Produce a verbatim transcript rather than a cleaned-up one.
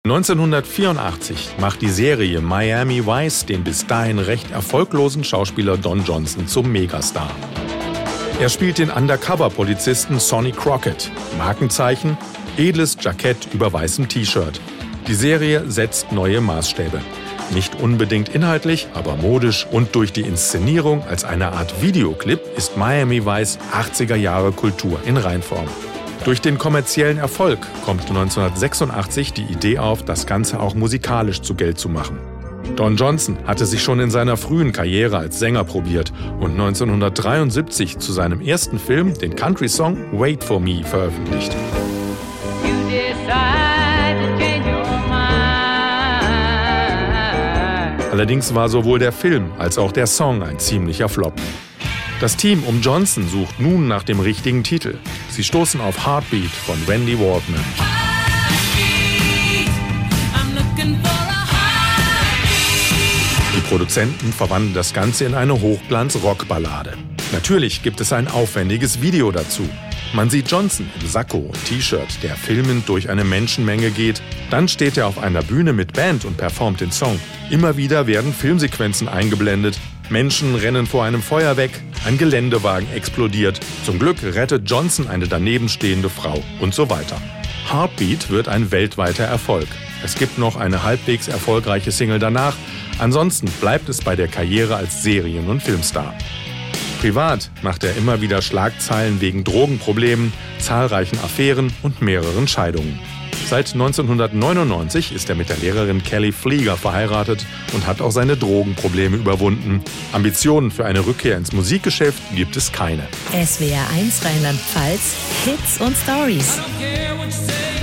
neunzehnhundertvierundachtzig macht die Serie Miami Vice den bis dahin recht erfolglosen Schauspieler Don Johnson zum Megastar. Er spielt den Undercover-Polizisten Sonny Crockett. Markenzeichen: edles Jackett über weißem T-Shirt. Die Serie setzt neue Maßstäbe. Nicht unbedingt inhaltlich, aber modisch und durch die Inszenierung als eine Art Videoclip ist Miami Vice achtziger Jahre Kultur in Reinform. Durch den kommerziellen Erfolg kommt neunzehnhundertsechsundachtzig die Idee auf, das Ganze auch musikalisch zu Geld zu machen. Don Johnson hatte sich schon in seiner frühen Karriere als Sänger probiert und neunzehnhundertdreiundsiebzig zu seinem ersten Film den Country-Song Wait for Me veröffentlicht. Allerdings war sowohl der Film als auch der Song ein ziemlicher Flop. Das Team um Johnson sucht nun nach dem richtigen Titel. Sie stoßen auf Heartbeat von Randy Waldman. Die Produzenten verwandeln das Ganze in eine Hochglanz-Rockballade. Natürlich gibt es ein aufwendiges Video dazu. Man sieht Johnson im Sakko und T-Shirt, der filmend durch eine Menschenmenge geht. Dann steht er auf einer Bühne mit Band und performt den Song. Immer wieder werden Filmsequenzen eingeblendet. Menschen rennen vor einem Feuer weg, ein Geländewagen explodiert. Zum Glück rettet Johnson eine danebenstehende Frau und so weiter. Heartbeat wird ein weltweiter Erfolg. Es gibt noch eine halbwegs erfolgreiche Single danach. Ansonsten bleibt es bei der Karriere als Serien- und Filmstar. Privat macht er immer wieder Schlagzeilen wegen Drogenproblemen, zahlreichen Affären und mehreren Scheidungen. Seit neunzehnhundertneunundneunzig ist er mit der Lehrerin Kelly Flieger verheiratet und hat auch seine Drogenprobleme überwunden. Ambitionen für eine Rückkehr ins Musikgeschäft gibt es keine. S W R eins Rheinland-Pfalz, Hits und Stories.